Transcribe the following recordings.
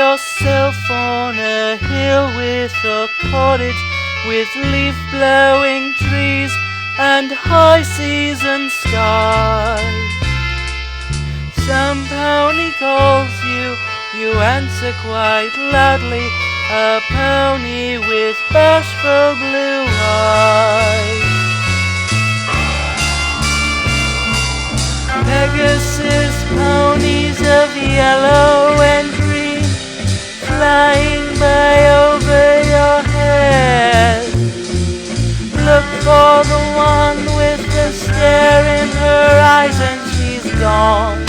yourself on a hill with a cottage, with leaf-blowing trees and high seas and sky. Some pony calls you, you answer quite loudly, a pony with bashful blue eyes. Pegasus ponies of yellow and green, flying by over your head. Look for the one with the stare in her eyes and she's gone.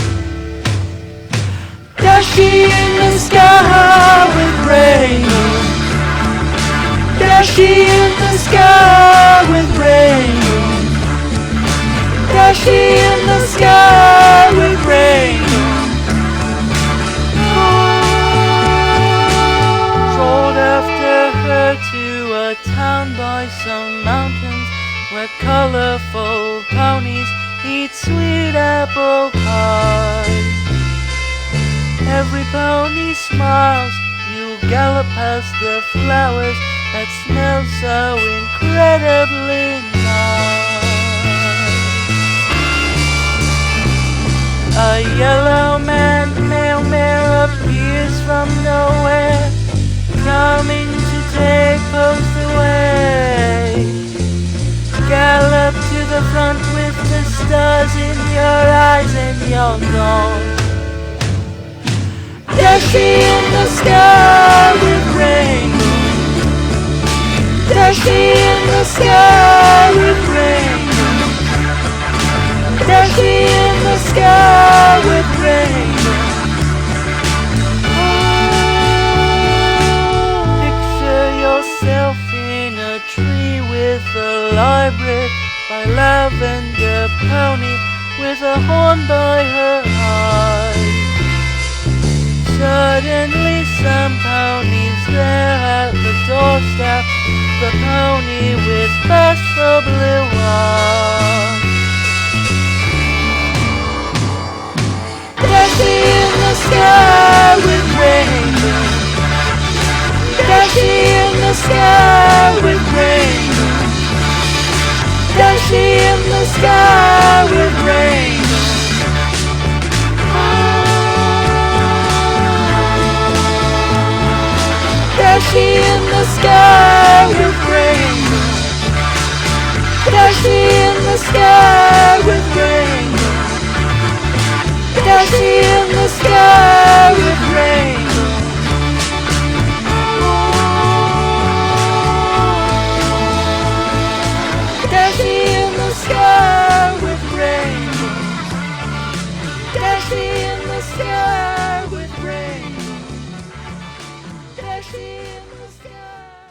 Does she in the sky with rain? Does she in the sky with rain? Does she in the sky with rain? Strolled after her to a town by some mountains, where colorful ponies eat sweet apple pie. Every pony smiles, you gallop past the flowers that smell so incredibly nice. A yellow male mare appears from nowhere, coming to take post away. Gallop to the front with the stars in your eyes and you're gone. Does she in the sky with rain? Does she in the sky with rain? Does she in the sky with rain? Picture yourself in a tree with a library by lavender pony, with a horn by her eye. Suddenly some ponies there at the doorstep, the pony with bashful blue eyes. Does she in the sky with rain? Does she in the sky with rain? Does she in the sky with rain? Does she in the sky with rain? Does she in the sky with rain? Does she in the sky with rain? Does she in the sky with rain? Does she in the sky with rain? Does she